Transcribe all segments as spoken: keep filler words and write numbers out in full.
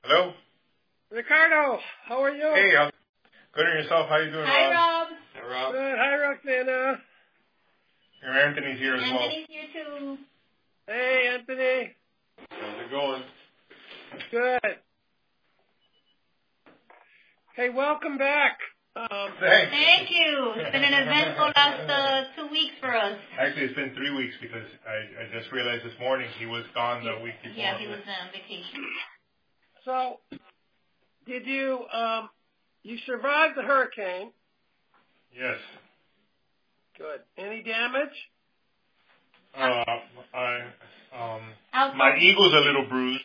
Hello? Ricardo, how are you? Hey, I'm good on yourself. How you doing, Hi, Rob? Rob. Hey, Rob. Good. Hi, Roxana. Here, Anthony's here as well. Anthony's here too. Hey, Anthony. How's it going? Good. Hey, welcome back. Um, Thanks. Thank you. It's been an eventful last uh, two weeks for us. Actually, it's been three weeks because I, I just realized this morning he was gone the week before. Yeah, he was on vacation. So, did you, um, you survived the hurricane. Yes. Good. Any damage? Uh, I, um, Outdoor, my eagle's a little bruised.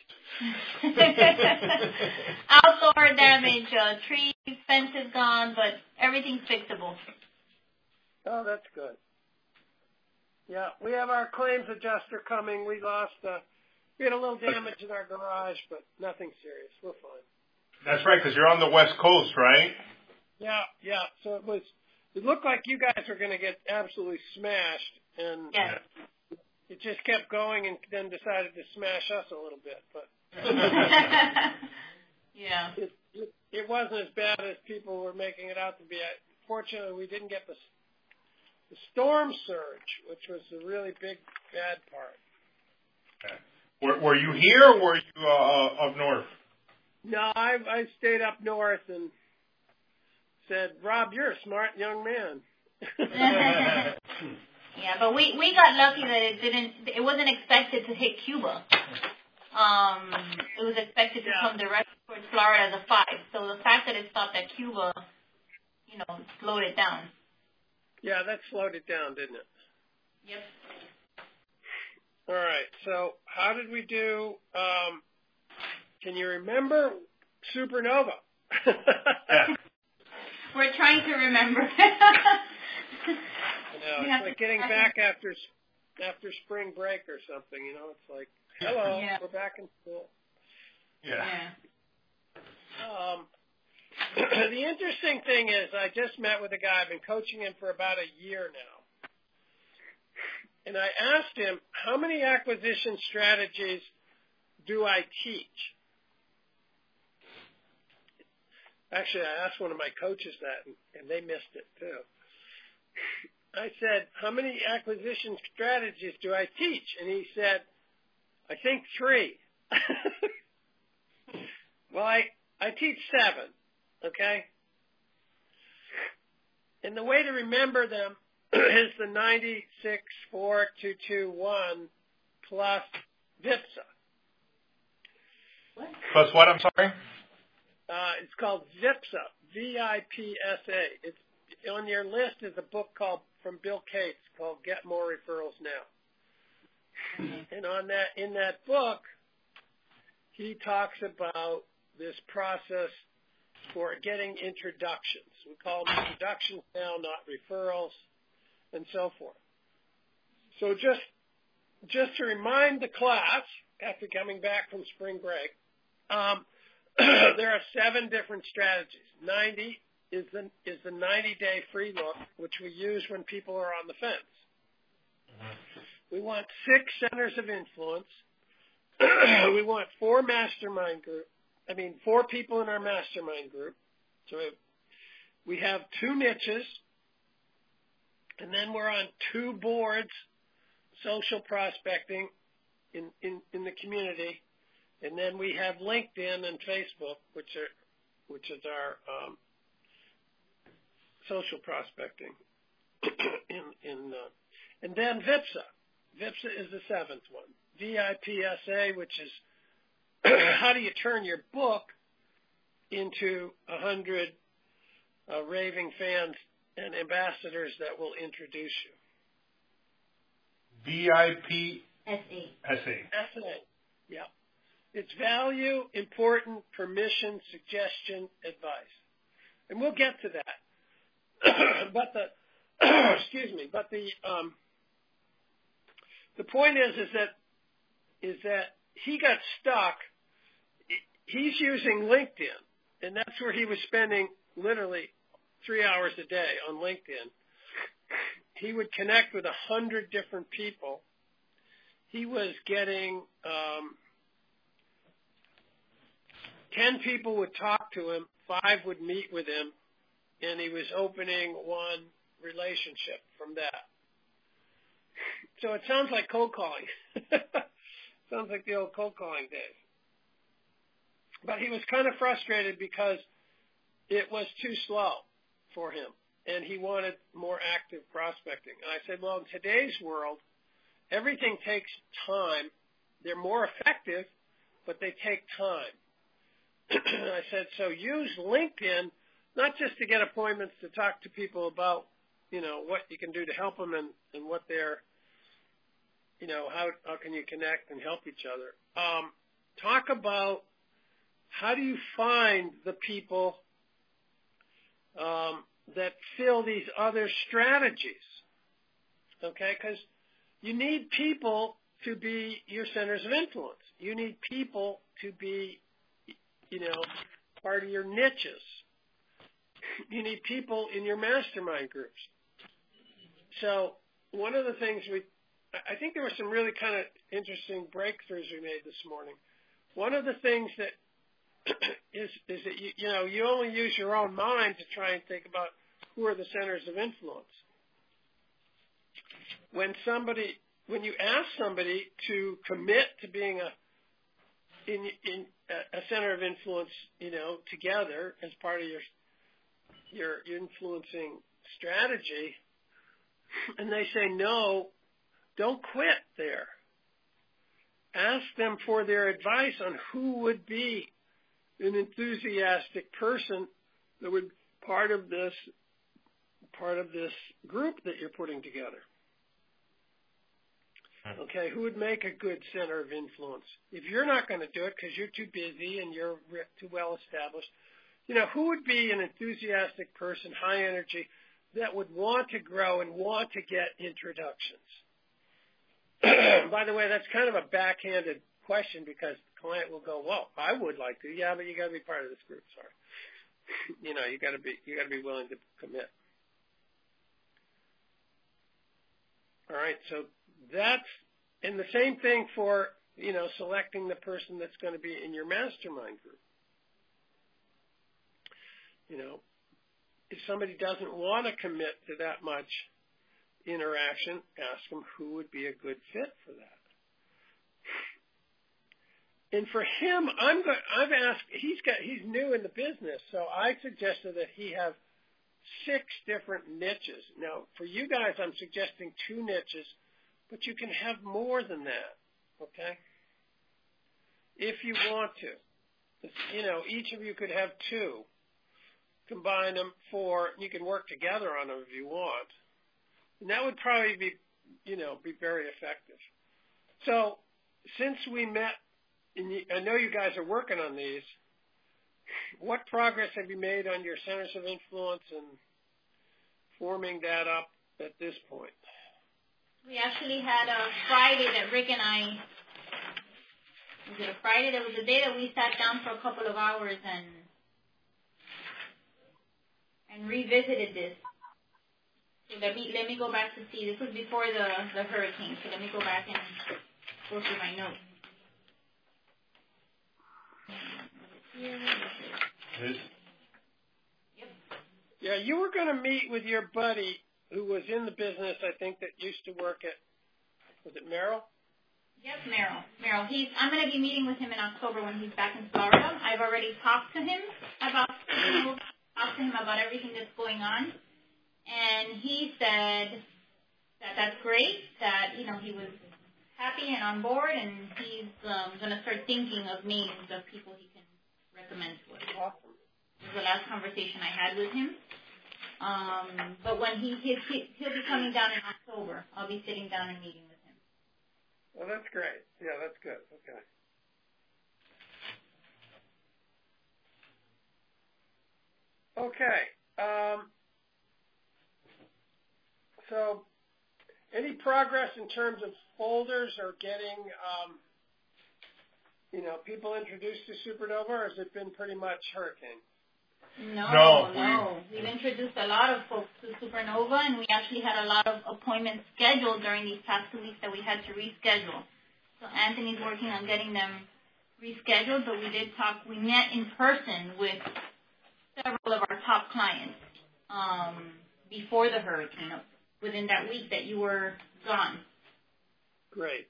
Outdoor damage, uh, trees, fences gone, but everything's fixable. Oh, that's good. Yeah, we have our claims adjuster coming. We lost, uh, we had a little damage in our garage, but nothing serious. We're fine. That's right, because you're on the West Coast, right? Yeah, yeah. So it was, it looked like you guys were going to get absolutely smashed, and Yes. it just kept going and then decided to smash us a little bit. But Yeah. it, it, it wasn't as bad as people were making it out to be. Fortunately, we didn't get the, the storm surge, which was the really big, bad part. Okay. Were, were you here or were you uh, up north? No, I, I stayed up north and said, Rob, you're a smart young man. Yeah, but we, we got lucky that it didn't, it wasn't expected to hit Cuba. Um, it was expected to Yeah. come directly towards Florida as a five. So the fact that it stopped at Cuba, you know, slowed it down. Yeah, that slowed it down, didn't it? Yep. All right. So how did we do? Um, can you remember Supernova? Yeah. We're trying to remember. You know, it's like getting back after after spring break or something. You know, it's like, hello, Yeah. we're back in school. Yeah. Yeah. Um, the interesting thing is, I just met with a guy. I've been coaching him for about a year now, and I asked him, how many acquisition strategies do I teach? Actually, I asked one of my coaches that, and, and they missed it too. I said, how many acquisition strategies do I teach? And he said, I think three. Well, I, I teach seven, okay? And the way to remember them is the ninety-six four two two one plus VIPSA. What? Plus what, I'm sorry? Uh, it's called VIPSA, V I P S A. It's on your list is a book called from Bill Cates called Get More Referrals Now. Okay. And on that, in that book, he talks about this process for getting introductions. We call them introductions now, not referrals, and so forth. So just just to remind the class, after coming back from spring break, um, there are seven different strategies. ninety is the is the ninety-day free look, which we use when people are on the fence. Mm-hmm. We want six centers of influence. We want four mastermind group. I mean, four people in our mastermind group. So we have two niches, and then we're on two boards, social prospecting in, in, in the community, and then we have LinkedIn and Facebook, which are which is our um, social prospecting. in in uh, and then VIPSA. VIPSA is the seventh one. V I P S A, which is how do you turn your book into a hundred uh, raving fans and ambassadors that will introduce you. V I P S A. S A. S A. Yeah. It's value, important, permission, suggestion, advice. And we'll get to that. but the excuse me, but the um, the point is is that is that he got stuck. He's using LinkedIn, and that's where he was spending literally three hours a day on LinkedIn. He would connect with a hundred different people. He was getting um, ten people would talk to him, five would meet with him, and he was opening one relationship from that. So it sounds like cold calling. Sounds like the old cold calling days. But he was kind of frustrated because it was too slow for him, and he wanted more active prospecting. And I said, well, in today's world, everything takes time. They're more effective, but they take time. I said, so use LinkedIn, not just to get appointments to talk to people about, you know, what you can do to help them and, and what they're, you know, how, how can you connect and help each other. Um, talk about how do you find the people um, that fill these other strategies, okay? Because you need people to be your centers of influence. You need people to be, you know, part of your niches. You need people in your mastermind groups. So one of the things we, I think there were some really kind of interesting breakthroughs we made this morning. One of the things that is, is that, you, you know, you only use your own mind to try and think about who are the centers of influence. When somebody, when you ask somebody to commit to being a, in, in a center of influence, you know, together as part of your, your influencing strategy, and they say no, don't quit there. Ask them for their advice on who would be an enthusiastic person that would part of this part of this group that you're putting together. Okay, who would make a good center of influence? If you're not going to do it because you're too busy and you're too well established, you know, who would be an enthusiastic person, high energy, that would want to grow and want to get introductions? By the way, that's kind of a backhanded question because the client will go, well, I would like to. Yeah, but you got to be part of this group. Sorry. You know, you got to be, you got to be willing to commit. All right. So that's, and the same thing for, you know, selecting the person that's going to be in your mastermind group. You know, if somebody doesn't want to commit to that much interaction, ask them who would be a good fit for that. And for him, I'm going, I've asked, he's got, he's new in the business, so I suggested that he have six different niches. Now, for you guys, I'm suggesting two niches, but you can have more than that, okay? If you want to. You know, each of you could have two. Combine them for, you can work together on them if you want. And that would probably be, you know, be very effective. So since we met, and you, I know you guys are working on these, what progress have you made on your centers of influence and forming that up at this point? We actually had a Friday that Rick and I, was it a Friday? That was the day that we sat down for a couple of hours and and revisited this. So let me let me go back to see. This was before the, the hurricane, so let me go back and go through my notes. His? Yep. Yeah, you were going to meet with your buddy who was in the business, I think, that used to work at, was it Merrill? Yep, Merrill. Merrill. He's. I'm going to be meeting with him in October when he's back in Florida. I've already talked to him about talked to him about everything that's going on. And he said that that's great, that, you know, he was happy and on board, and he's um, going to start thinking of names of people he can recommend to us. Awesome. This was the last conversation I had with him. Um, but when he, he, he'll be coming down in October, I'll be sitting down and meeting with him. Well, that's great. Yeah, that's good. Okay. Okay. Um, so, any progress in terms of folders or getting, um, you know, people introduced to Supernova, or has it been pretty much hurricane? No, no, no. We've introduced a lot of folks to Supernova, and we actually had a lot of appointments scheduled during these past two weeks that we had to reschedule. So Anthony's working on getting them rescheduled, but we did talk. We met in person with several of our top clients um, before the hurricane, within that week that you were gone. Great.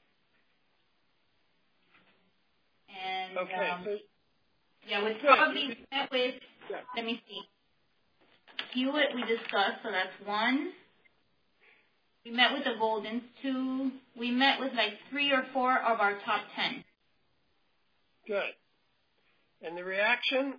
And okay, um, so, yeah, we probably good. met with. Yeah. Let me see. Hewitt we discussed, so that's one. We met with the Goldens, two. We met with like three or four of our top ten. Good. And the reaction?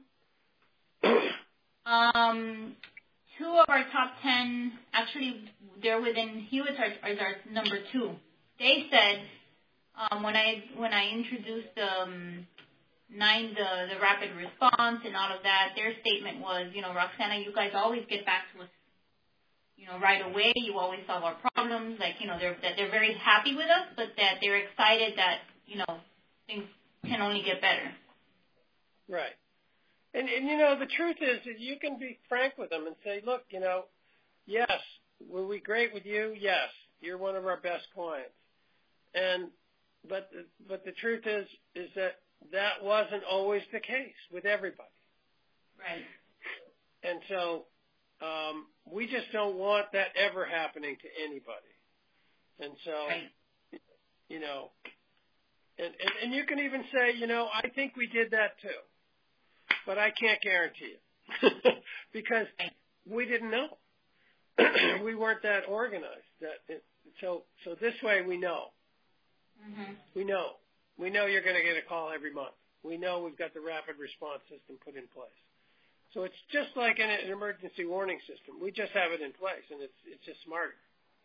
um, two of our top ten, actually, they're within Hewitt's are, is our number two. They said um, when I when I introduced um, nine the the rapid response and all of that, their statement was, you know, Roxana, you guys always get back to us, you know, right away. You always solve our problems. Like, you know, they're that they're very happy with us, but that they're excited that, you know, things can only get better. Right. And, and you know, the truth is that you can be frank with them and say, look, you know, yes, were we great with you? Yes, you're one of our best clients. And but the, but the truth is is that that wasn't always the case with everybody. Right. And so um, we just don't want that ever happening to anybody. And so, right. you know, and, and, and you can even say, you know, I think we did that too, but I can't guarantee it because we didn't know. We weren't that organized. That it, so so this way we know. Mm-hmm. We know. We know you're going to get a call every month. We know we've got the rapid response system put in place. So it's just like an, an emergency warning system. We just have it in place, and it's it's just smarter.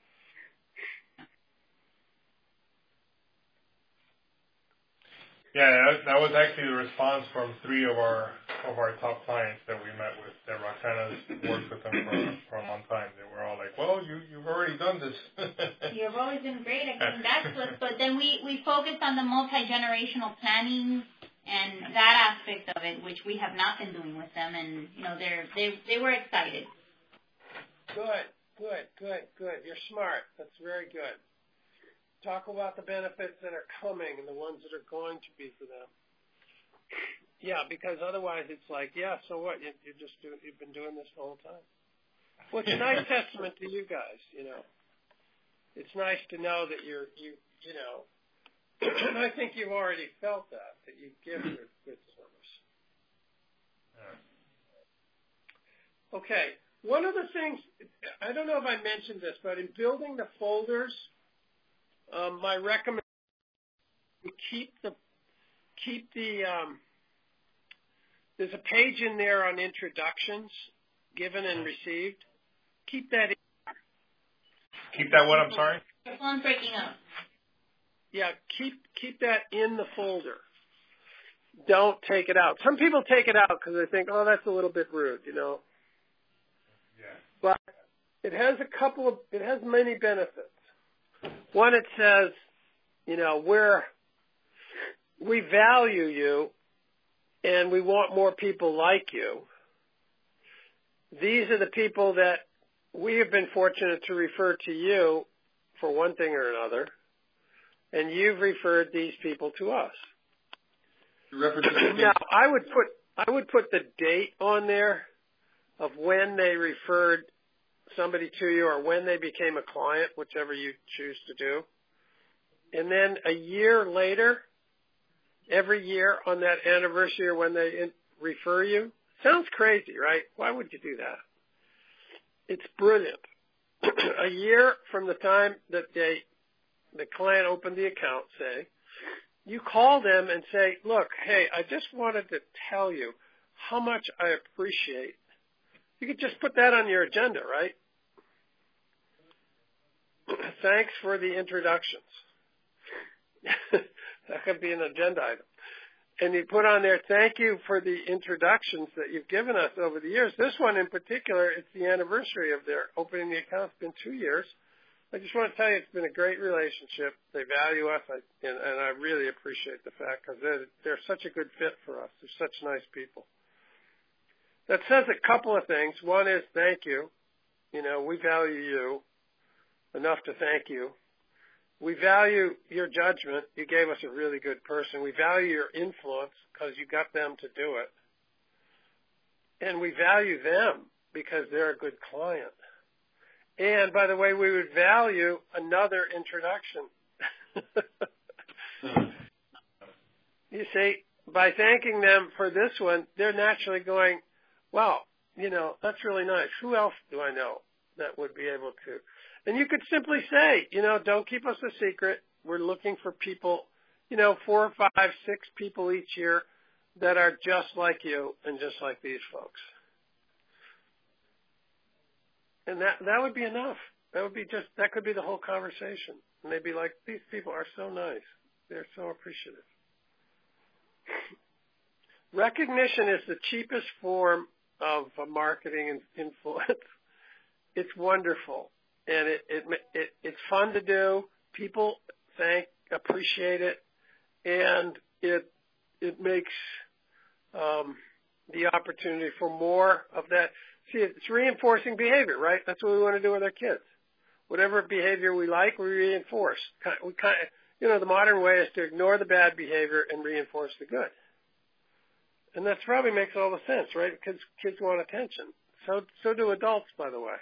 Yeah, that, that was actually the response from three of our of our top clients that we met with. That Roxana's worked with them for, for a long time. They were all like, "Well, you you've already done this." You've always been great at getting back to us, but then we we focused on the multi-generational planning and that aspect of it, which we have not been doing with them, and you know they're they they were excited. Good, good, good, good. You're smart. That's very good. Talk about the benefits that are coming and the ones that are going to be for them. Yeah, because otherwise it's like, yeah, so what? You, you just do, you've been doing this the whole time. Well, it's a nice testament to you guys. You know, it's nice to know that you're you you know. And I think you've already felt that that you give good, good service. Okay, one of the things I don't know if I mentioned this, but in building the folders. Um, my recommendation is keep the keep the um, there's a page in there on introductions given and received. Keep that in. Keep that what? I'm sorry? The phone's breaking up. Yeah, keep keep that in the folder. Don't take it out. Some people take it out because they think, oh, that's a little bit rude, you know. Yeah. But it has a couple of it has many benefits. One, it says, you know, we're, we value you and we want more people like you. These are the people that we have been fortunate to refer to you for one thing or another, and you've referred these people to us. Now, I would put I would put the date on there of when they referred somebody to you or when they became a client, whichever you choose to do. And then a year later, every year on that anniversary or when they in, refer you. Sounds crazy, right? Why would you do that? It's brilliant. A year from the time that they, the client opened the account, say, you call them and say, look, hey, I just wanted to tell you how much I appreciate. You could just put that on your agenda, right? Thanks for the introductions. That could be an agenda item. And you put on there, thank you for the introductions that you've given us over the years. This one in particular, it's the anniversary of their opening the account. It's been two years. I just want to tell you it's been a great relationship. They value us, I, and, and I really appreciate the fact because they're, they're such a good fit for us. They're such nice people. That says a couple of things. One is thank you. You know, we value you enough to thank you. we value your judgment. You gave us a really good person. We value your influence because you got them to do it. And we value them because they're a good client. And, by the way, we would value another introduction. You see, by thanking them for this one, they're naturally going, wow, you know, that's really nice. Who else do I know that would be able to? And you could simply say, you know, don't keep us a secret. We're looking for people, you know, four or five, six people each year that are just like you and just like these folks. And that that would be enough. That would be just, that could be the whole conversation. And they'd be like, these people are so nice. They're so appreciative. Recognition is the cheapest form of marketing and influence. It's wonderful. And it, it, it it's fun to do. People thank, appreciate it. And it, it makes um, the opportunity for more of that. See, it's reinforcing behavior, right? That's what we want to do with our kids. Whatever behavior we like, we reinforce. We kind of, you know, the modern way is to ignore the bad behavior and reinforce the good. And that probably makes all the sense, right? Because kids want attention. So, so do adults, by the way.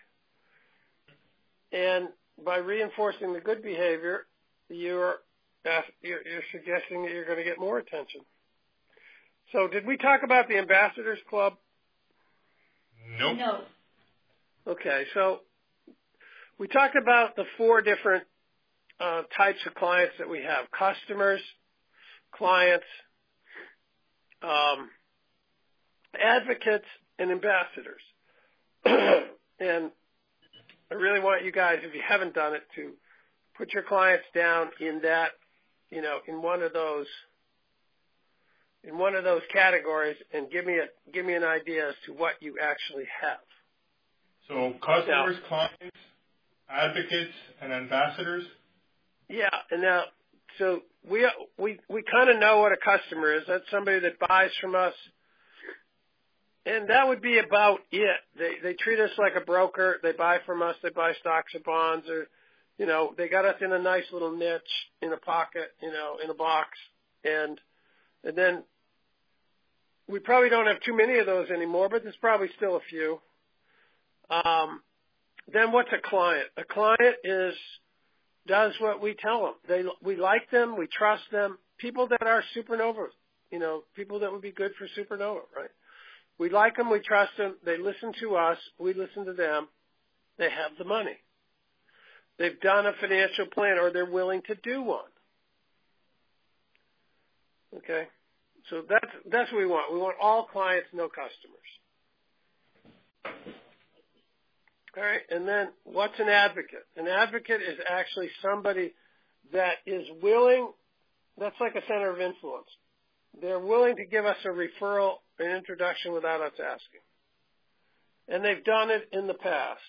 And by reinforcing the good behavior, you're, you're, you're suggesting that you're going to get more attention. So did we talk about the Ambassadors Club? Nope. No. Okay, so we talked about the four different uh, types of clients that we have: customers, clients, um, advocates, and ambassadors. And I really want you guys, if you haven't done it, to put your clients down in that, you know, in one of those, in one of those categories, and give me a give me an idea as to what you actually have. So customers, now, clients, advocates, and ambassadors. Yeah, and now, so we we we kind of know what a customer is. That's somebody that buys from us, and that would be about it. They they treat us like a broker. They buy from us. They buy stocks or bonds, or you know, they got us in a nice little niche in a pocket, you know, in a box, and and then we probably don't have too many of those anymore, but there's probably still a few. Um, then what's a client? A client is does what we tell them. They we like them, we trust them. People that are supernovas, you know, people that would be good for supernova, right? We like them, we trust them. They listen to us, we listen to them. They have the money. They've done a financial plan, or they're willing to do one. Okay, so that's that's what we want. We want all clients, no customers. All right, and then what's an advocate? An advocate is actually somebody that is willing, that's like a center of influence. They're willing to give us a referral, an introduction without us asking. And they've done it in the past.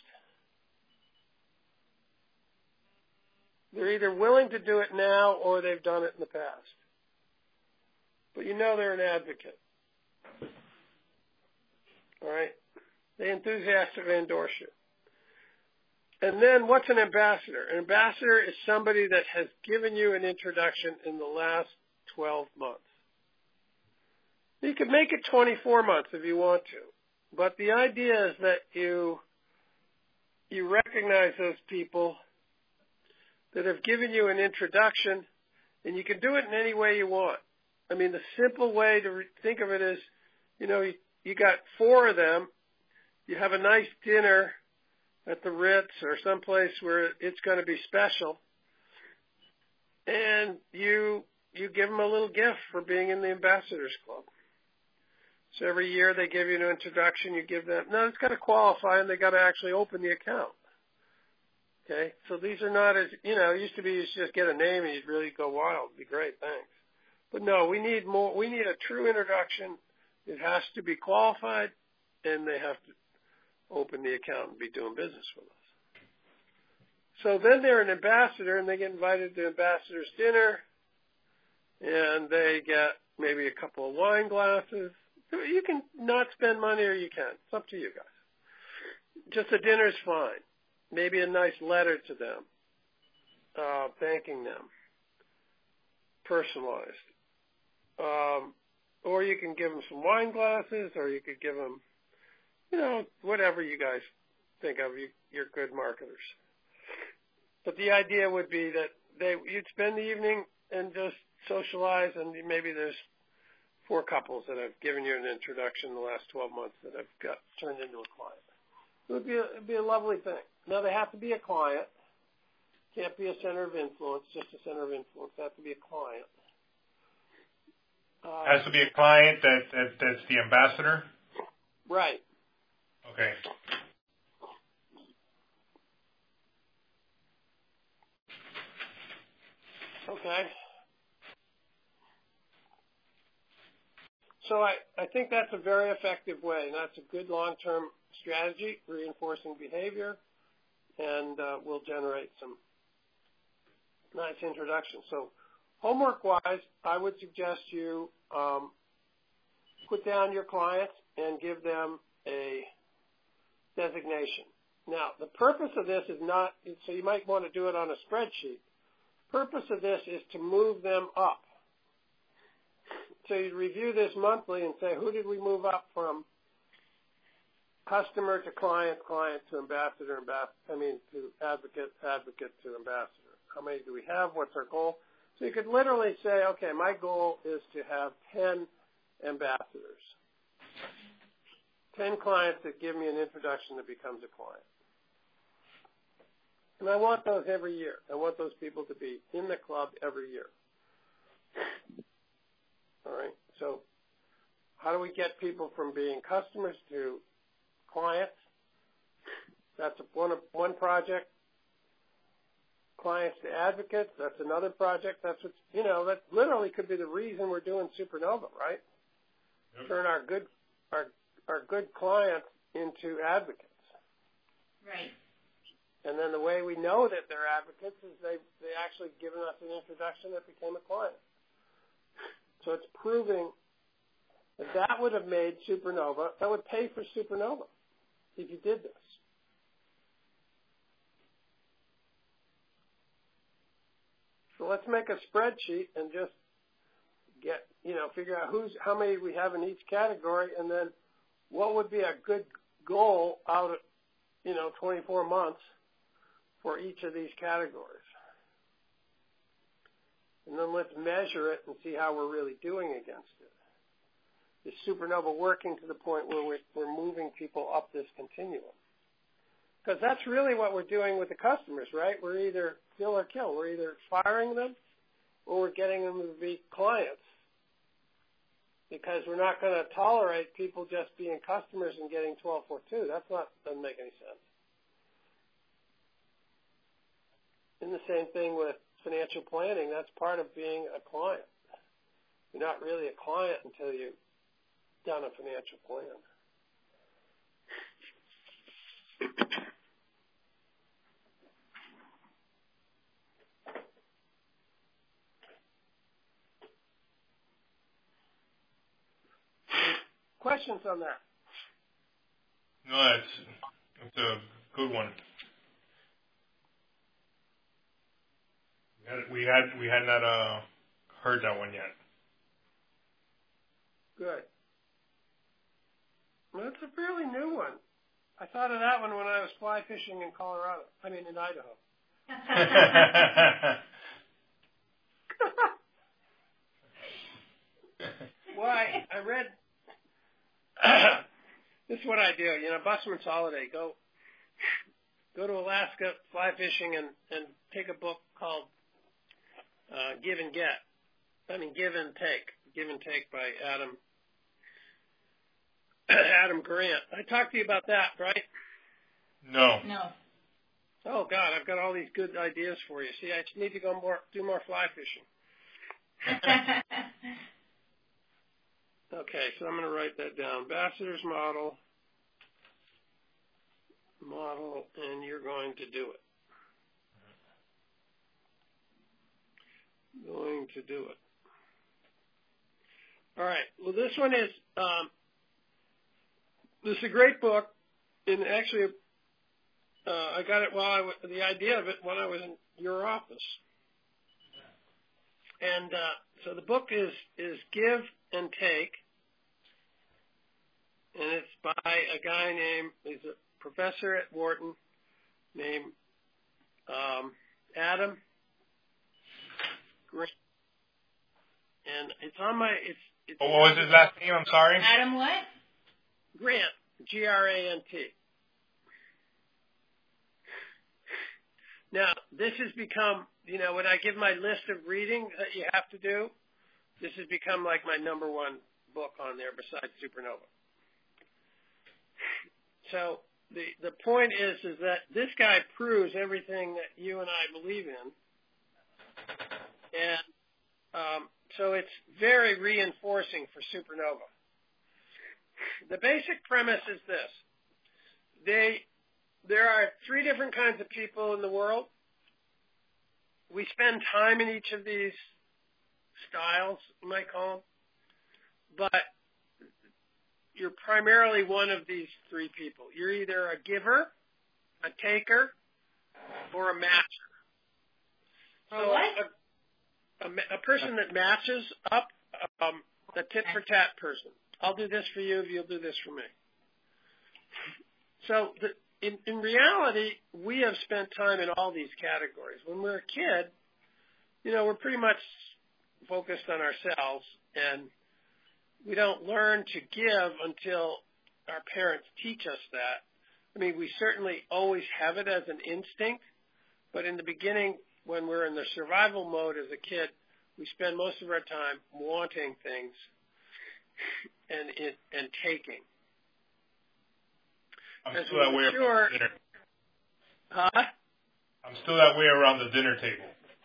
They're either willing to do it now or they've done it in the past. But you know they're an advocate. All right? They enthusiastically endorse you. And then what's an ambassador? An ambassador is somebody that has given you an introduction in the last twelve months. You could make it twenty-four months if you want to. But the idea is that you you recognize those people that have given you an introduction, and you can do it in any way you want. I mean, the simple way to re- think of it is, you know, you, you got four of them. You have a nice dinner at the Ritz or someplace where it's going to be special, and you you give them a little gift for being in the Ambassadors Club. So every year they give you an introduction, you give them, no, it's got to qualify, and they got to actually open the account. Okay, so these are not as, you know, it used to be you just get a name and you'd really go wild. It'd be great, thanks. But no, we need more, we need a true introduction. It has to be qualified, and they have to open the account and be doing business with us. So then they're an ambassador, and they get invited to ambassador's dinner, and they get maybe a couple of wine glasses. You can not spend money, or you can. It's up to you guys. Just a dinner's fine. Maybe a nice letter to them. uh, thanking them, personalized. Um, or you can give them some wine glasses, or you could give them, you know, whatever you guys think of. You, you're good marketers. But the idea would be that they you'd spend the evening and just socialize, and maybe there's four couples that have given you an introduction in the last twelve months that have got turned into a client. It would be a, it'd be a lovely thing. Now, they have to be a client. Can't be a center of influence, just a center of influence. They have to be a client. Uh, Has to be a client that, that that's the ambassador? Right. Okay. Okay. So I, I think that's a very effective way, and that's a good long-term strategy, reinforcing behavior, and uh, will generate some nice introductions. So homework-wise, I would suggest you um, put down your clients and give them a designation. Now, the purpose of this is not, so you might want to do it on a spreadsheet. Purpose of this is to move them up. So you review this monthly and say, who did we move up from customer to client, client to ambassador, ambassador, I mean to advocate, advocate to ambassador. How many do we have? What's our goal? So you could literally say, okay, my goal is to have ten ambassadors, ten clients that give me an introduction that becomes a client. And I want those every year. I want those people to be in the club every year. All right. So how do we get people from being customers to clients? That's one one project. Clients to advocates. That's another project. That's what you know. That literally could be the reason we're doing Supernova, right? Yep. Turn our good our our good clients into advocates. Right. And then the way we know that they're advocates is they they actually given us an introduction that became a client. So it's proving that that would have made Supernova, that would pay for Supernova if you did this. So let's make a spreadsheet and just get, you know, figure out who's, how many we have in each category, and then what would be a good goal out of, you know, twenty-four months for each of these categories. And then let's measure it and see how we're really doing against it. Is Supernova working to the point where we're, we're moving people up this continuum? Because that's really what we're doing with the customers, right? We're either kill or kill. We're either firing them or we're getting them to be clients. Because we're not going to tolerate people just being customers and getting twelve forty-two. That's not, doesn't make any sense. And the same thing with financial planning. That's part of being a client. You're not really a client until you've done a financial plan. Questions on that? No, it's, it's a good one. We had we had not uh, heard that one yet. Good. Well, that's a fairly new one. I thought of that one when I was fly fishing in Colorado. I mean, in Idaho. Why? I read. This is what I do. You know, Busman's Holiday. Go, go to Alaska, fly fishing, and and take a book called uh, Give and Get. I mean, Give and Take. Give and Take by Adam Adam Grant. I talked to you about that, right? No. No. Oh God, I've got all these good ideas for you. See, I just need to go more, do more fly fishing. Okay, so I'm going to write that down. Ambassador's model, model, and you're going to do it. Going to do it. All right. Well, this one is um, this is a great book, and actually, uh, I got it while I w- the idea of it when I was in your office. And uh, so the book is is Give and Take, and it's by a guy named, he's a professor at Wharton named um, Adam Grant. And it's on my, it's, it's Oh, what was his last name? I'm sorry. Adam what? Grant, G R A N T. Now, this has become, you know, when I give my list of reading that you have to do, this has become like my number one book on there besides Supernova. So the the point is is that this guy proves everything that you and I believe in, and um, so it's very reinforcing for Supernova. The basic premise is this: they there are three different kinds of people in the world. We spend time in each of these styles, you might call them, but you're primarily one of these three people. You're either a giver, a taker, or a matcher. So a, a, a person that matches up, um, a tit-for-tat person. I'll do this for you if you'll do this for me. So the, in, in reality, we have spent time in all these categories. When we're a kid, you know, we're pretty much focused on ourselves, and we don't learn to give until our parents teach us that. I mean, we certainly always have it as an instinct, but in the beginning, when we're in the survival mode as a kid, we spend most of our time wanting things and and, and taking. I'm As still we that way mature, around the dinner. Huh? I'm still that way around the dinner table.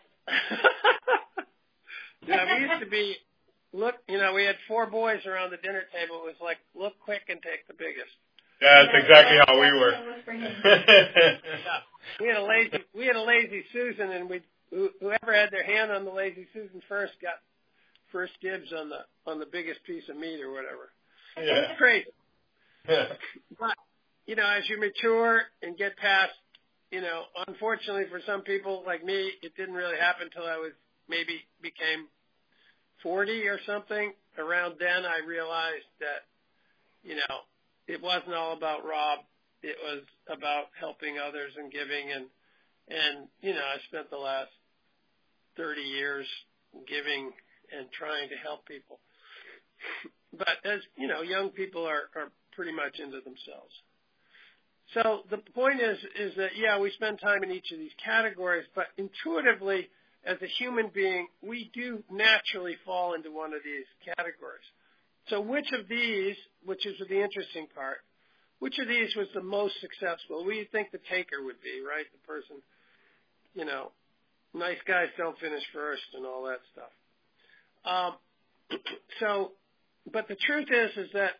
Yeah, we used to be, look, you know, we had four boys around the dinner table. It was like, look quick and take the biggest. Yeah, that's exactly how we were. Yeah. We had a lazy, we had a lazy Susan, and we, whoever had their hand on the lazy Susan first got first dibs on the on the biggest piece of meat or whatever. Yeah. It's crazy. Yeah. But you know, as you mature and get past, you know, unfortunately for some people like me, it didn't really happen until I was maybe became forty or something. Around then, I realized that, you know, it wasn't all about Rob. It was about helping others and giving. And, and you know, I spent the last thirty years giving and trying to help people. But as, you know, young people are, are pretty much into themselves. So the point is, is that, yeah, we spend time in each of these categories, but intuitively, as a human being, we do naturally fall into one of these categories. So which of these, which is the interesting part, which of these was the most successful? We think the taker would be, right? The person, you know, nice guys don't finish first and all that stuff. Um, so, but the truth is, is that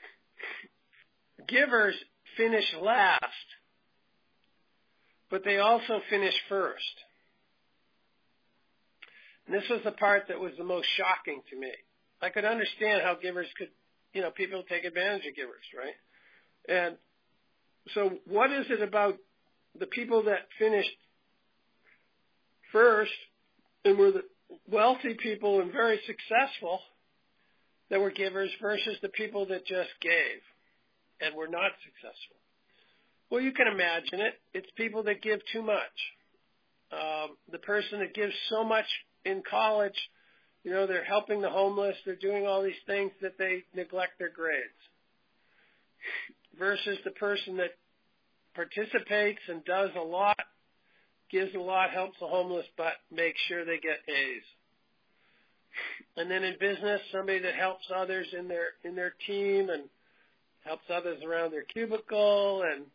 givers finish last, but they also finish first. And this was the part that was the most shocking to me. I could understand how givers could, you know, people take advantage of givers, right? And so what is it about the people that finished first and were the wealthy people and very successful that were givers versus the people that just gave and were not successful? Well, you can imagine it. It's people that give too much. Um, the person that gives so much in college, you know, they're helping the homeless, they're doing all these things that they neglect their grades. Versus the person that participates and does a lot, gives a lot, helps the homeless, but makes sure they get A's. And then in business, somebody that helps others in their in their team and helps others around their cubicle, and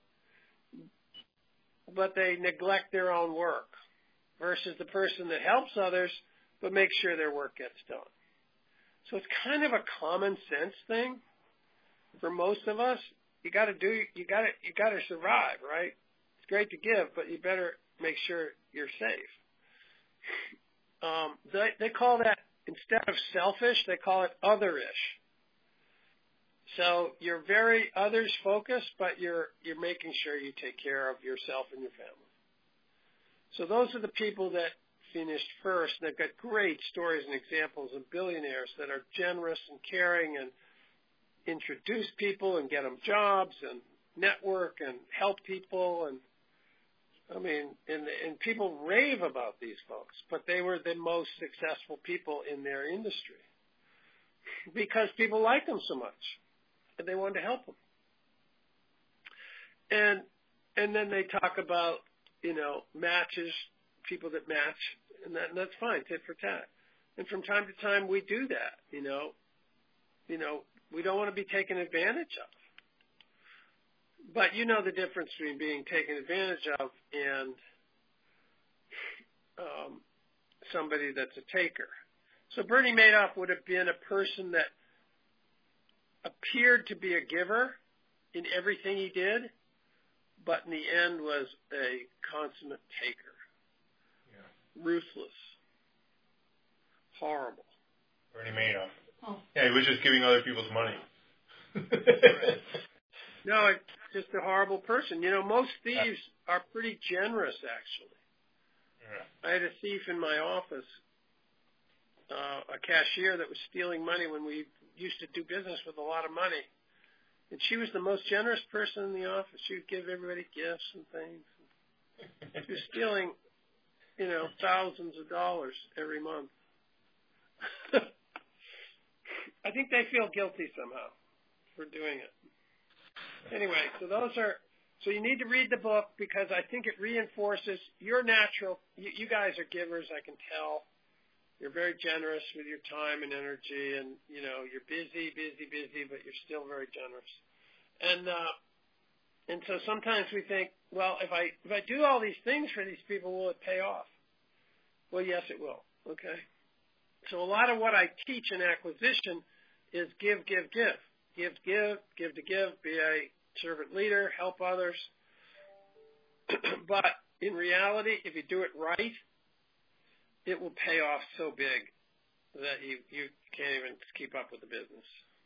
but they neglect their own work. Versus the person that helps others, but makes sure their work gets done. So it's kind of a common sense thing for most of us. You got to do, you got to, you got to survive, right? It's great to give, but you better make sure you're safe. Um, they, they call that, instead of selfish, they call it otherish. So you're very others focused, but you're you're making sure you take care of yourself and your family. So those are the people that finished first, and they've got great stories and examples of billionaires that are generous and caring and introduce people and get them jobs and network and help people. And I mean, and, and people rave about these folks, but they were the most successful people in their industry because people liked them so much and they wanted to help them. And and then they talk about, you know, matches, people that match, and, that, and that's fine, tit for tat. And from time to time, we do that. You know, you know, we don't want to be taken advantage of. But you know the difference between being taken advantage of and um, somebody that's a taker. So Bernie Madoff would have been a person that appeared to be a giver in everything he did, but in the end was a consummate taker. Yeah. Ruthless. Horrible. Bernie Madoff. Oh. Yeah, he was just giving other people's money. Right. No, it's just a horrible person. You know, most thieves yeah. are pretty generous, actually. Yeah. I had a thief in my office, uh, a cashier that was stealing money when we used to do business with a lot of money. And she was the most generous person in the office. She would give everybody gifts and things. She was stealing, you know, thousands of dollars every month. I think they feel guilty somehow for doing it. Anyway, so those are, so you need to read the book because I think it reinforces your natural, you, you guys are givers, I can tell. You're very generous with your time and energy, and, you know, you're busy, busy, busy, but you're still very generous. And, uh, and so sometimes we think, well, if I, if I do all these things for these people, will it pay off? Well, yes, it will. Okay. So a lot of what I teach in acquisition is give, give, give. Give, give, give to give, be a servant leader, help others. But in reality, if you do it right, it will pay off so big that you, you can't even keep up with the business.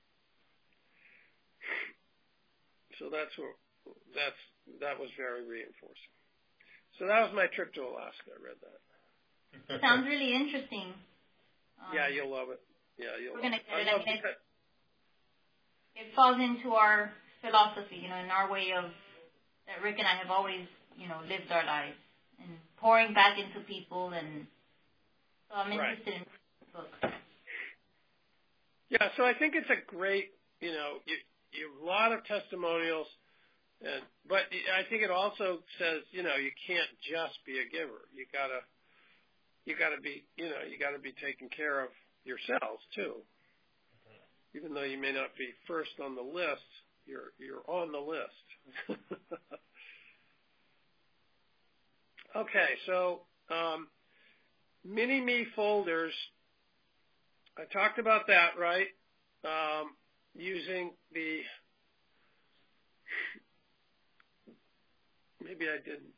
So that's what, that's, that was very reinforcing. So that was my trip to Alaska. I read that. Sounds really interesting. Um, yeah, you'll love it. Yeah, you'll we're love gonna it. get it. I I love mean, it. It falls into our philosophy, you know, in our way of, that Rick and I have always, you know, lived our lives and pouring back into people, and so I'm interested right. in this book. Yeah, so I think it's a great, you know, you, you have a lot of testimonials, and but I think it also says, you know, you can't just be a giver. You gotta, you gotta be, you know, you gotta be taking care of yourselves too. Even though you may not be first on the list, you're you're on the list. Okay, so um, Mini-Me folders. I talked about that, right? Um, using the maybe I didn't.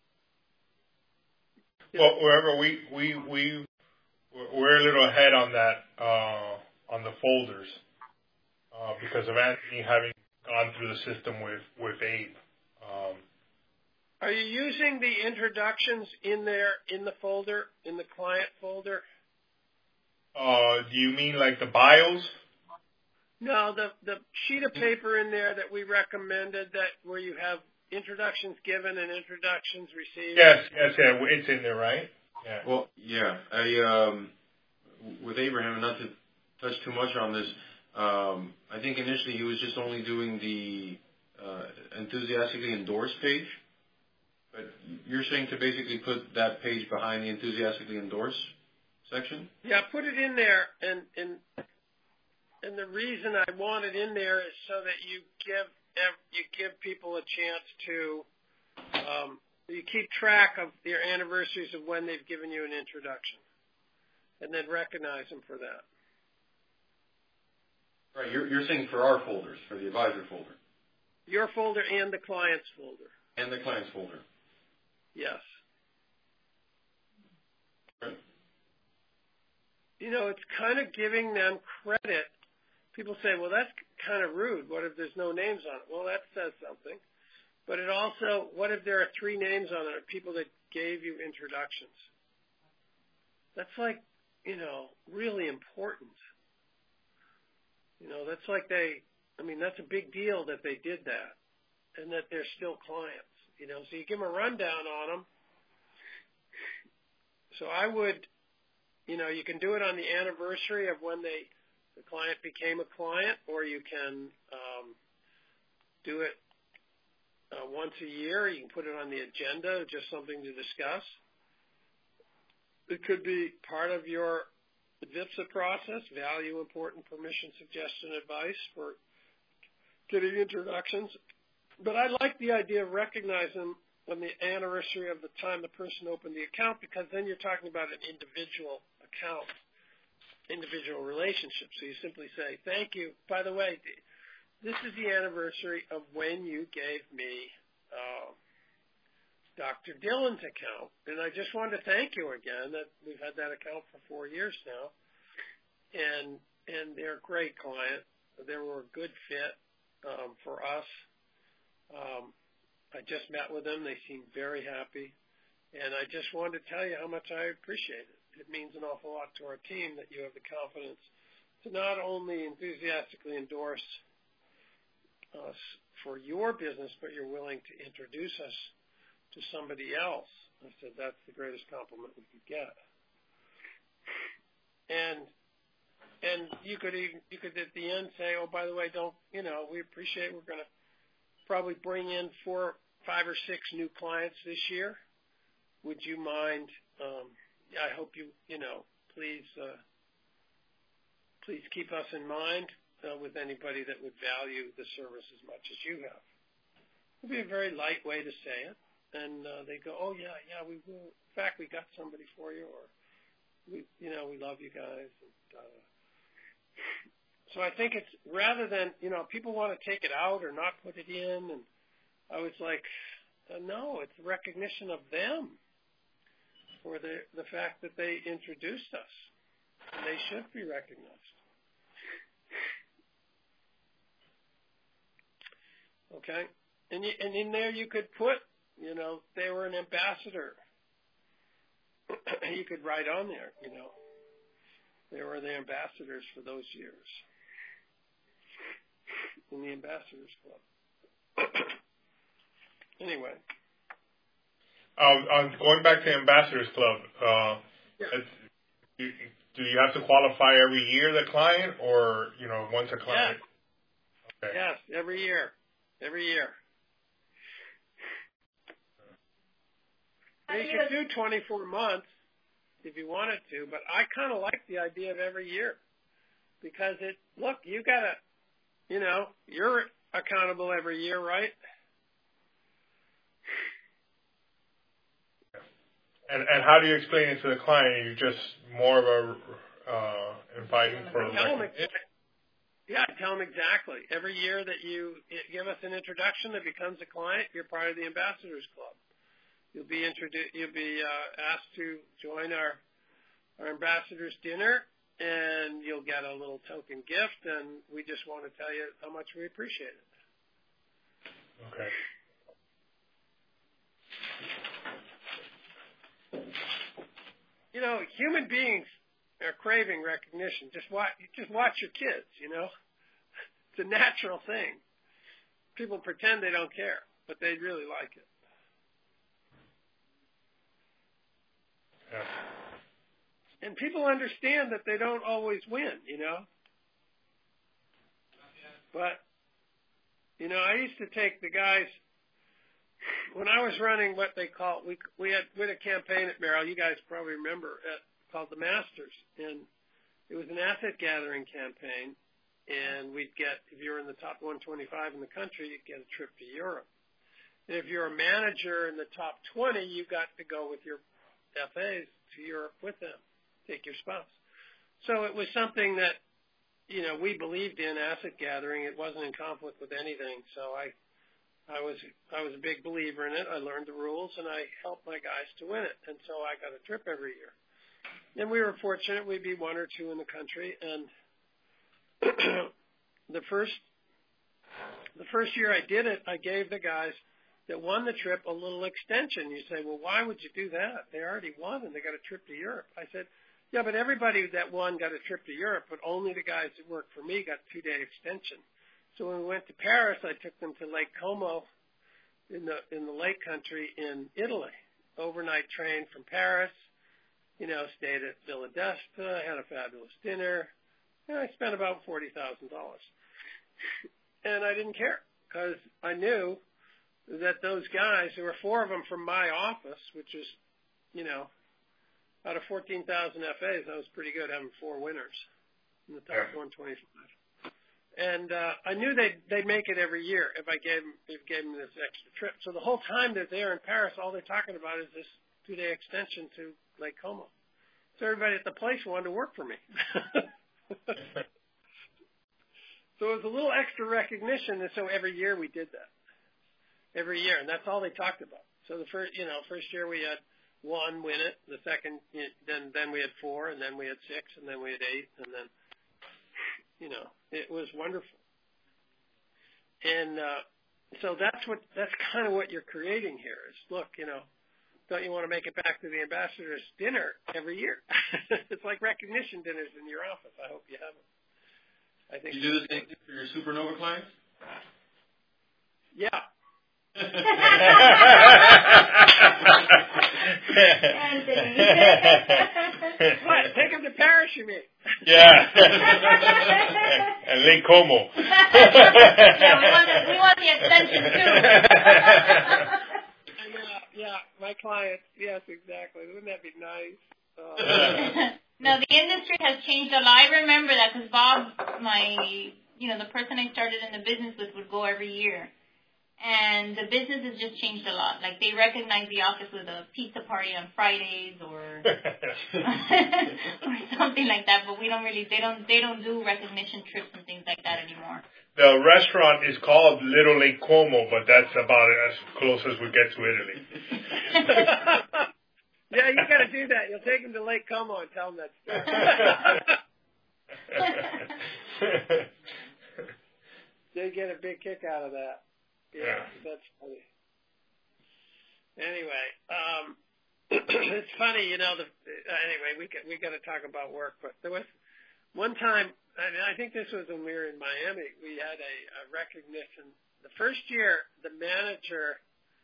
Well, wherever we we we we're a little ahead on that uh, on the folders. Uh, because of Anthony having gone through the system with, with Abe. Um, Are you using the introductions in there, in the folder, in the client folder? Uh, do you mean like the bios? No, the, the sheet of paper in there that we recommended that where you have introductions given and introductions received. Yes, yes, yeah, it's in there, right? Yeah. Well, yeah. I, um, with Abraham, not to touch too much on this, Um, I think initially he was just only doing the uh, enthusiastically endorsed page, but you're saying to basically put that page behind the enthusiastically endorsed section? Yeah, put it in there, and and and the reason I want it in there is so that you give you give people a chance to um, you keep track of your anniversaries of when they've given you an introduction, and then recognize them for that. Right, you're, you're saying for our folders, for the advisor folder. Your folder and the client's folder. And the client's folder. Yes. Right. You know, it's kind of giving them credit people say, well, that's kind of rude. What if there's no names on it? Well, that says something. But it also, what if there are three names on it, people that gave you introductions? That's like, you know, really important. You know, that's like they, I mean, that's a big deal that they did that and that they're still clients, you know. So you give them a rundown on them. So I would, you know, you can do it on the anniversary of when they, the client became a client, or you can um, do it uh, once a year. You can put it on the agenda, just something to discuss. It could be part of your V I P S A process, value, important, permission, suggestion, advice for getting introductions. But I like the idea of recognizing on the anniversary of the time the person opened the account, because then you're talking about an individual account, individual relationship. So you simply say, thank you. By the way, this is the anniversary of when you gave me uh, Doctor Dillon's account, and I just wanted to thank you again that we've had that account for four years now, and and they're a great client. They were a good fit um, for us. Um, I just met with them. They seemed very happy, and I just wanted to tell you how much I appreciate it. It means an awful lot to our team that you have the confidence to not only enthusiastically endorse us for your business, but you're willing to introduce us to somebody else. I said, that's the greatest compliment we could get. And and you could even, you could at the end say, oh, by the way, don't, you know, we appreciate, we're going to probably bring in four, five or six new clients this year. Would you mind, um, I hope you, you know, please, uh, please keep us in mind uh, with anybody that would value the service as much as you have. It would be a very light way to say it. And uh, they go, oh, yeah, yeah, we will. In fact, we got somebody for you, or, we, you know, we love you guys. And, uh, so I think it's, rather than, you know, people want to take it out or not put it in, and I was like, uh, no, it's recognition of them for the, the fact that they introduced us, and they should be recognized. Okay? And, you, and in there you could put, you know, they were an ambassador. You could write on there, you know, they were the ambassadors for those years in the Ambassadors Club. Anyway. Um, um, going back to Ambassadors Club, uh, yeah. do, do you have to qualify every year, the client, or, you know, once a client? Yes, okay. yes, every year, every year. You could do twenty-four months if you wanted to, but I kind of like the idea of every year because it, look, you got to, you know, you're accountable every year, right? And and how do you explain it to the client? You're just more of a uh, inviting for a recognition? Yeah, tell them exactly. Every year that you give us an introduction that becomes a client, you're part of the Ambassadors Club. You'll be introduced. You'll be uh, asked to join our our ambassadors dinner, and you'll get a little token gift. And we just want to tell you how much we appreciate it. Okay. You know, human beings are craving recognition. Just watch. Just watch your kids. You know, it's a natural thing. People pretend they don't care, but they really like it. Yeah. And people understand that they don't always win, you know. But, you know, I used to take the guys, when I was running what they call, we we had, we had a campaign at Merrill, you guys probably remember, at, called the Masters. And it was an asset gathering campaign. And we'd get, if you're in the top one twenty-five in the country, you'd get a trip to Europe. And if you're a manager in the top twenty, you got to go with your F As to Europe with them, take your spouse. So it was something that, you know, we believed in, asset gathering. It wasn't in conflict with anything. So I, I was, I was a big believer in it. I learned the rules and I helped my guys to win it. And so I got a trip every year. And we were fortunate. We'd be one or two in the country. And the first the first year I did it, I gave the guys that won the trip a little extension. You say, well, why would you do that? They already won and they got a trip to Europe. I said, yeah, but everybody that won got a trip to Europe, but only the guys that worked for me got two-day extension. So when we went to Paris, I took them to Lake Como in the in the Lake Country in Italy. Overnight train from Paris, you know, stayed at Villa d'Este, had a fabulous dinner, and I spent about forty thousand dollars. And I didn't care because I knew that those guys, there were four of them from my office, which is, you know, out of fourteen thousand F As, that was pretty good having four winners in the top one twenty-five. And uh, I knew they'd, they'd make it every year if I gave them, if gave them this extra trip. So the whole time they're there in Paris, all they're talking about is this two-day extension to Lake Como. So everybody at the place wanted to work for me. So it was a little extra recognition, and so every year we did that. Every year, and that's all they talked about. So the first, you know, first year we had one win it. The second, then then we had four, and then we had six, and then we had eight, and then, you know, it was wonderful. And uh, so that's what that's kind of what you're creating here. Is look, you know, don't you want to make it back to the ambassador's dinner every year? It's like recognition dinners in your office. I hope you have them. I think you do the same thing for your Supernova clients? Yeah. What? Take them to Paris, you mean? Yeah. And Lake Como. Yeah, we want the, we want the extension too. Yeah, yeah, my clients. Yes, exactly. Wouldn't that be nice? Uh, No, the industry has changed a lot. I remember that because Bob, my, you know, the person I started in the business with would go every year. And the business has just changed a lot. Like they recognize the office with a pizza party on Fridays or or something like that. But we don't really, they don't, they don't do recognition trips and things like that anymore. The restaurant is called Little Lake Como, but that's about as close as we get to Italy. Yeah, you got to do that. You'll take them to Lake Como and tell them that story. They get a big kick out of that. Yeah, yeah. That's funny. Anyway, um, it's funny, you know. The, anyway, we we got to talk about work, but there was one time. I mean, I think this was when we were in Miami. We had a, a recognition. The first year, the manager.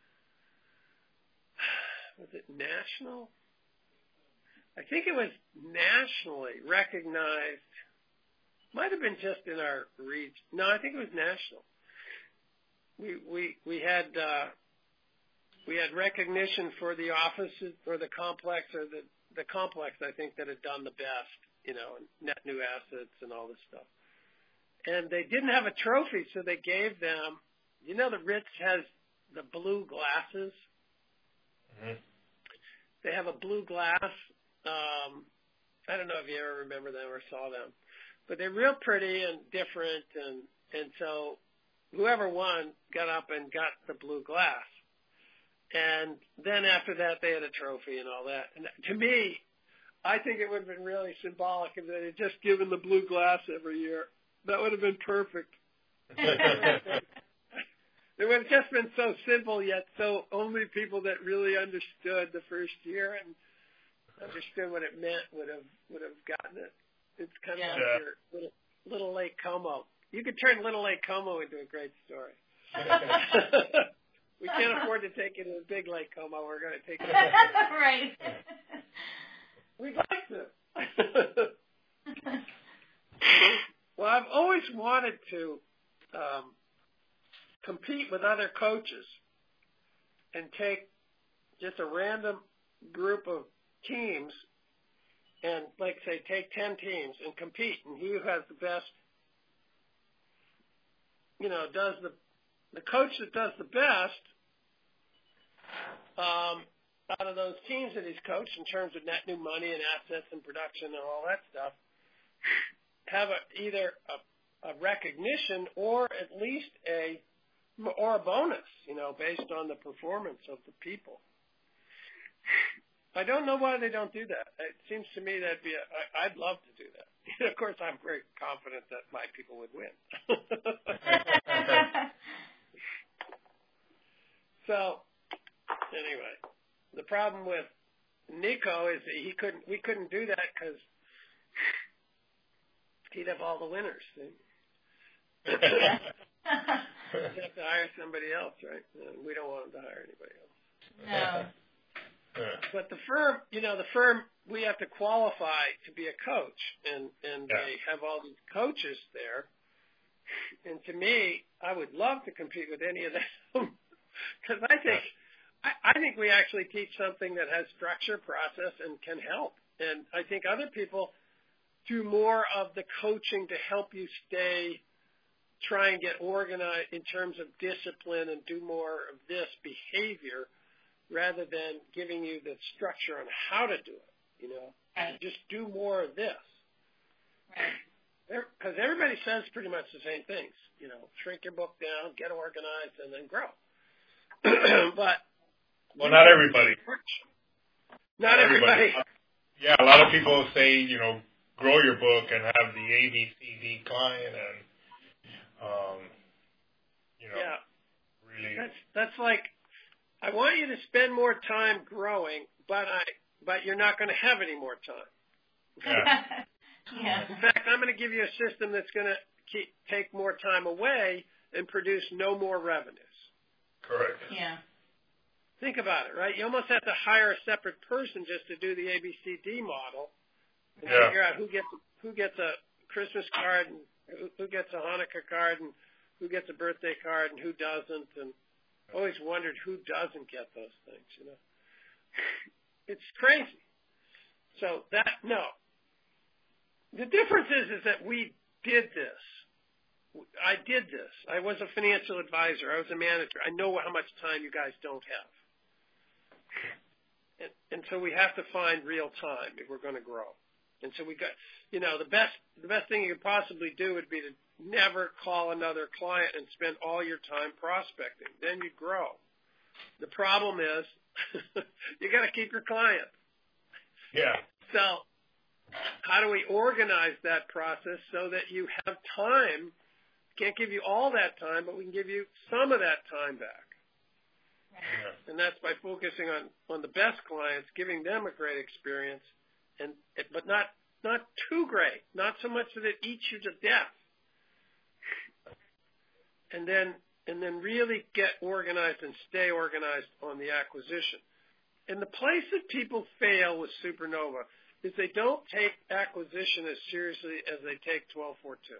Was it national? I think it was nationally recognized. Might have been just in our region. No, I think it was national. We we we had uh, we had recognition for the offices or the complex or the the complex. I think that had done the best, you know, net new assets and all this stuff. And they didn't have a trophy, so they gave them. You know, the Ritz has the blue glasses. Mm-hmm. They have a blue glass. Um, I don't know if you ever remember them or saw them, but they're real pretty and different. And, and so whoever won got up and got the blue glass. And then after that, they had a trophy and all that. And to me, I think it would have been really symbolic if they had just given the blue glass every year. That would have been perfect. It would have just been so simple, yet so only people that really understood the first year and understood what it meant would have would have gotten it. It's kind of yeah. like your little, little Lake Como. You could turn Little Lake Como into a great story. We can't afford to take it to a big Lake Como. We're going to take it. Right. We'd like to. Well, I've always wanted to. Um, compete with other coaches and take just a random group of teams and, like, say, take ten teams and compete, and he who has the best, you know, does the the coach that does the best um, out of those teams that he's coached in terms of net new money and assets and production and all that stuff have a, either a, a recognition or at least a or a bonus, you know, based on the performance of the people. I don't know why they don't do that. It seems to me that'd be. A, I, I'd love to do that. Of course, I'm very confident that my people would win. So, anyway, the problem with Nico is that he couldn't. We couldn't do that because he'd have all the winners. See? You have to hire somebody else, right? And we don't want him to hire anybody else. No. But the firm, you know, the firm, we have to qualify to be a coach, and and Yeah. they have all these coaches there. And to me, I would love to compete with any of them because I think I, I think we actually teach something that has structure, process, and can help. And I think other people do more of the coaching to help you stay, try and get organized in terms of discipline and do more of this behavior, rather than giving you the structure on how to do it, you know. Right. Just do more of this. Because Right. everybody says pretty much the same things, you know, shrink your book down, get organized, and then grow. But Well, not everybody. Not everybody. Yeah, a lot of people say, you know, grow your book and have the A, B, C, D client, and um, you know, Yeah. really. That's that's like, I want you to spend more time growing, but I but you're not going to have any more time. Yeah. Yeah. In fact, I'm going to give you a system that's going to keep, take more time away and produce no more revenues. Correct. Yeah. Think about it, right? You almost have to hire a separate person just to do the A B C D model and Yeah. figure out who gets who gets a Christmas card and who, who gets a Hanukkah card and who gets a birthday card and who doesn't. And I always wondered who doesn't get those things. You know, it's crazy. So that no. The difference is is that we did this. I did this. I was a financial advisor. I was a manager. I know how much time you guys don't have. And, and so we have to find real time if we're going to grow. And so we got, you know, the best the best thing you could possibly do would be to never call another client and spend all your time prospecting. Then you'd grow. The problem is you got to keep your clients. Yeah. So how do we organize that process so that you have time? Can't give you all that time, but we can give you some of that time back. Yeah. And that's by focusing on, on the best clients, giving them a great experience, and but not not too great, not so much that it eats you to death. And then and then really get organized and stay organized on the acquisition. And the place that people fail with Supernova is they don't take acquisition as seriously as they take twelve forty-two.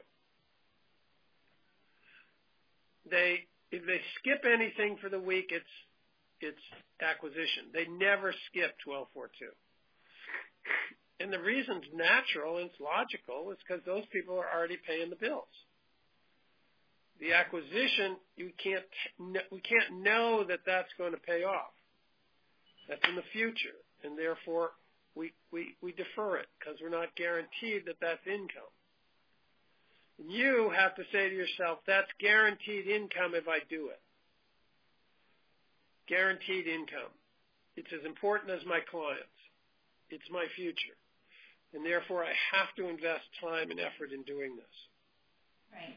They if they skip anything for the week, it's it's acquisition. They never skip twelve forty-two. And the reason's natural and it's logical. It's because those people are already paying the bills. The acquisition, you can't we can't know that that's going to pay off. That's in the future, and therefore we we, we defer it because we're not guaranteed that that's income. And you have to say to yourself, that's guaranteed income if I do it. Guaranteed income. It's as important as my clients. It's my future. And therefore, I have to invest time and effort in doing this. Right.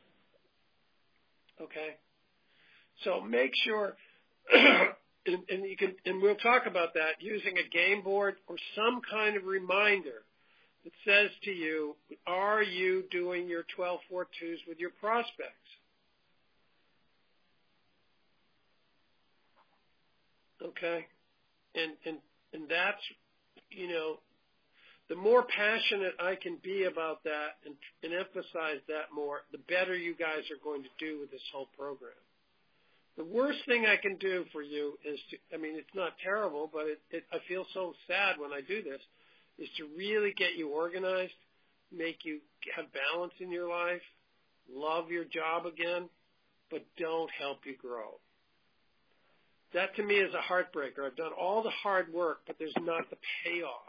Okay? So make sure, and, and you can, and we'll talk about that, using a game board or some kind of reminder that says to you, are you doing your twelve forty-twos with your prospects? Okay? And, and, and that's, you know, the more passionate I can be about that and, and emphasize that more, the better you guys are going to do with this whole program. The worst thing I can do for you is to, I mean, it's not terrible, but it, it, I feel so sad when I do this, is to really get you organized, make you have balance in your life, love your job again, but don't help you grow. That to me is a heartbreaker. I've done all the hard work, but there's not the payoff.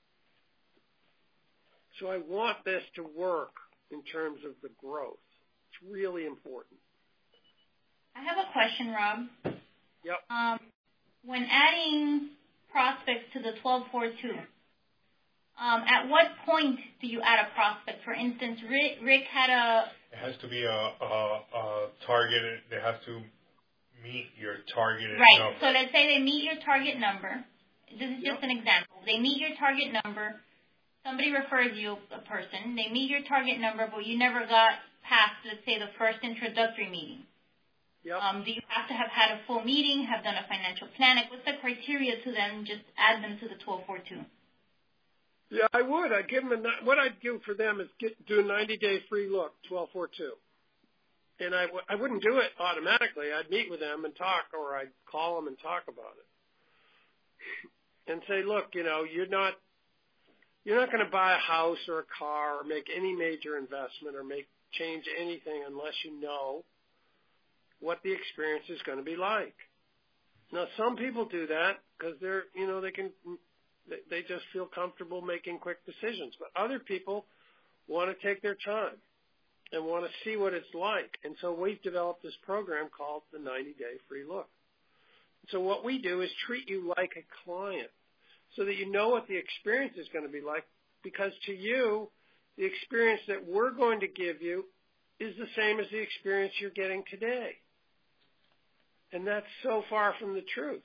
So I want this to work in terms of the growth. It's really important. I have a question, Rob. Yep. Um, when adding prospects to the twelve four two. Um, at what point do you add a prospect? For instance, Rick, Rick had a... It has to be a, a, a targeted, they have to meet your targeted right. number. So let's say they meet your target number. This is just Yep. an example. They meet your target number. Somebody refers you a person. They meet your target number, but you never got past, let's say, the first introductory meeting. Yep. Um, do you have to have had a full meeting, have done a financial plan? Like, what's the criteria to then just add them to the twelve four two? Yeah, I would. I'd give them a, ni- what I'd do for them is get, do a ninety-day free look, twelve four two. And I, w- I wouldn't do it automatically. I'd meet with them and talk, or I'd call them and talk about it. And say, look, you know, you're not, you're not going to buy a house or a car or make any major investment or make change anything unless you know what the experience is going to be like. Now, some people do that because they're, you know, they can, they just feel comfortable making quick decisions. But other people want to take their time and want to see what it's like. And so we've developed this program called the ninety-day free look. So what we do is treat you like a client so that you know what the experience is going to be like, because to you, the experience that we're going to give you is the same as the experience you're getting today. And that's so far from the truth.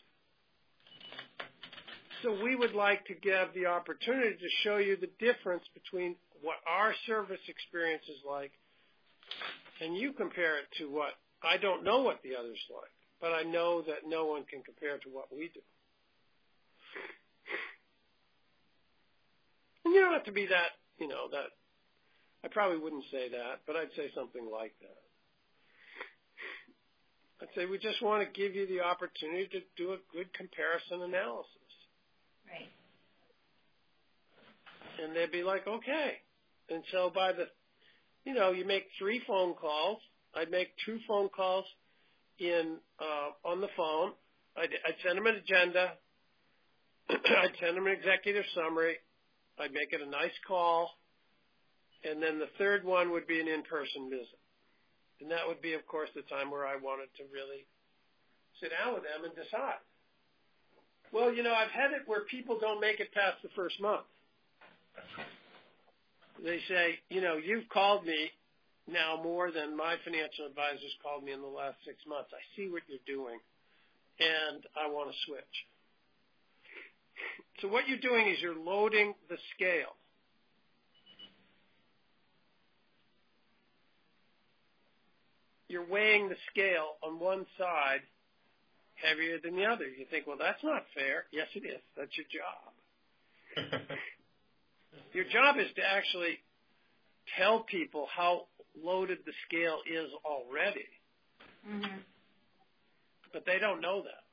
So we would like to give the opportunity to show you the difference between what our service experience is like and you compare it to what, I don't know what the other's like, but I know that no one can compare to what we do. And you don't have to be that, you know, that, I probably wouldn't say that, but I'd say something like that. I'd say we just want to give you the opportunity to do a good comparison analysis. Right. And they'd be like, okay. And so by the, you know, you make three phone calls. I'd make two phone calls in uh, on the phone. I'd, I'd send them an agenda. I'd send them an executive summary. I'd make it a nice call. And then the third one would be an in-person visit. And that would be, of course, the time where I wanted to really sit down with them and decide. Well, you know, I've had it where people don't make it past the first month. They say, you know, you've called me now more than my financial advisors called me in the last six months. I see what you're doing, and I want to switch. So what you're doing is you're loading the scale. You're weighing the scale on one side heavier than the other. You think, well, that's not fair. Yes, it is. That's your job. Your job is to actually tell people how loaded the scale is already. Mm-hmm. But they don't know that.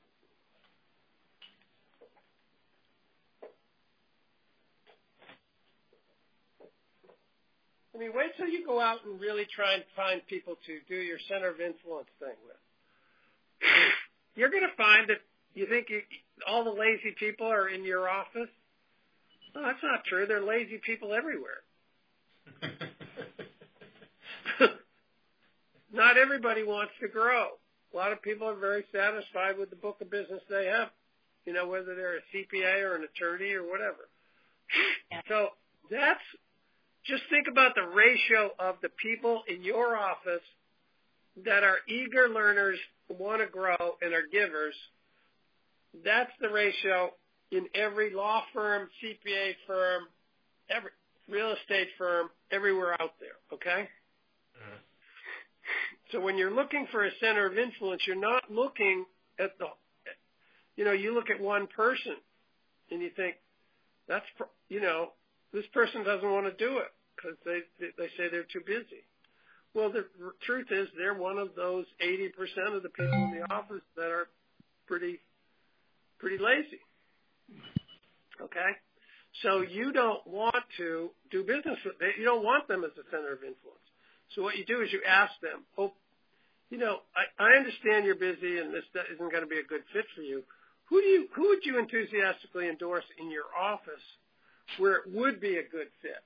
I mean, wait till you go out and really try and find people to do your center of influence thing with. You're going to find that you think you, all the lazy people are in your office. No, that's not true. There are lazy people everywhere. Not everybody wants to grow. A lot of people are very satisfied with the book of business they have, you know, whether they're a C P A or an attorney or whatever. So that's, just think about the ratio of the people in your office that are eager learners, want to grow, and are givers. That's the ratio in every law firm, C P A firm, every real estate firm, everywhere out there, okay? Mm-hmm. So when you're looking for a center of influence, you're not looking at the, you know, you look at one person and you think, that's, you know, this person doesn't want to do it because they, they say they're too busy. Well, the truth is they're one of those eighty percent of the people in the office that are pretty, pretty lazy. Okay? So you don't want to do business with them. You don't want them as a center of influence. So what you do is you ask them, oh, you know, I, I understand you're busy and this isn't going to be a good fit for you. Who do you, who would you enthusiastically endorse in your office where it would be a good fit?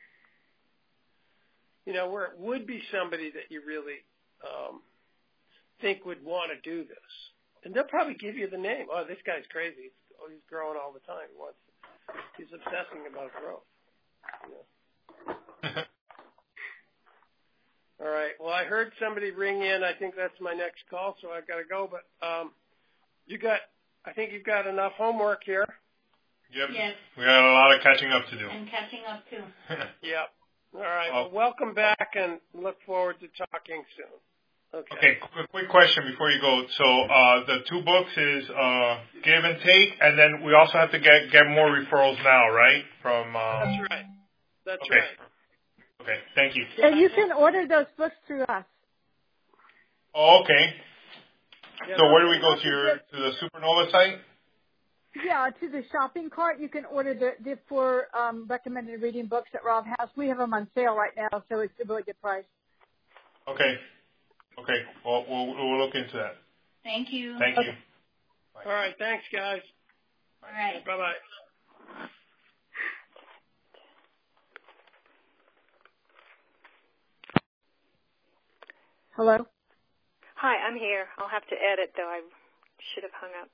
You know, where it would be somebody that you really um, think would want to do this. And they'll probably give you the name. Oh, this guy's crazy. he's growing all the time. He wants, he's obsessing about growth. Yeah. All right. Well, I heard somebody ring in. I think that's my next call, so I've got to go. But um, you got, I think you've got enough homework here. Yep. Yes. We got a lot of catching up to do. And catching up too. Yep. All right. Oh. Well, welcome back, and look forward to talking soon. Okay. Okay. Quick, quick question before you go. So uh, the two books is uh, Give and Take, and then we also have to get get more referrals now, right? From. Uh, That's right. That's okay. right. Okay. Thank you. And you can order those books through us. Oh, okay. Yeah, So where do we go to your to the Supernova site? Yeah, to the shopping cart. You can order the, the four um, recommended reading books that Rob has. We have them on sale right now, so it's a really good price. Okay. Okay. Well, we'll, we'll look into that. Thank you. Thank you. Bye. All right. Thanks, guys. All right. Bye-bye. Hello? Hi, I'm here. I'll have to edit, though. I should have hung up.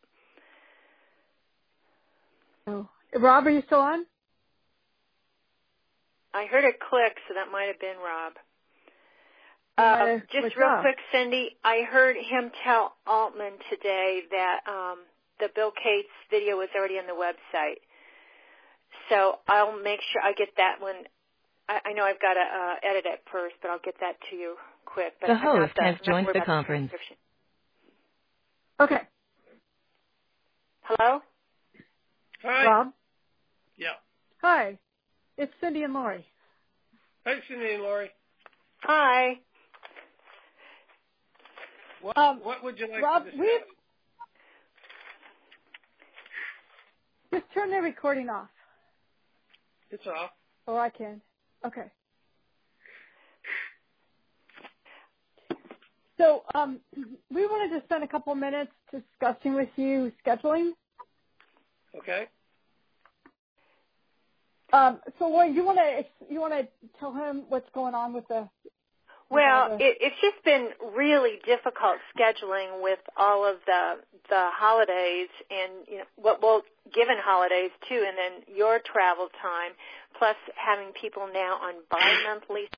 Oh. Rob, are you still on? I heard it click, so that might have been Rob. You Uh, might have- just what's real up? quick, Cindy, I heard him tell Altman today that um, the Bill Cates video is already on the website. So I'll make sure I get that one. I, I know I've got to uh, edit it first, but I'll get that to you quick. But The I'm not host the, has I'm not joined worried the about conference. transcription. Okay. Hello? Hi. Rob? Yeah. Hi. It's Cindy and Lori. Hi, Cindy and Lori. Hi. What, Um, what would you like Rob, to discuss? we just turn the recording off. It's off. Or I can. Okay. So um, we wanted to spend a couple minutes discussing with you scheduling. Okay. Um, so, Lori, you want to you want to tell him what's going on with the? Well, with the, it, it's just been really difficult scheduling with all of the the holidays and you know what well given holidays too, and then your travel time, plus having people now on bi-monthly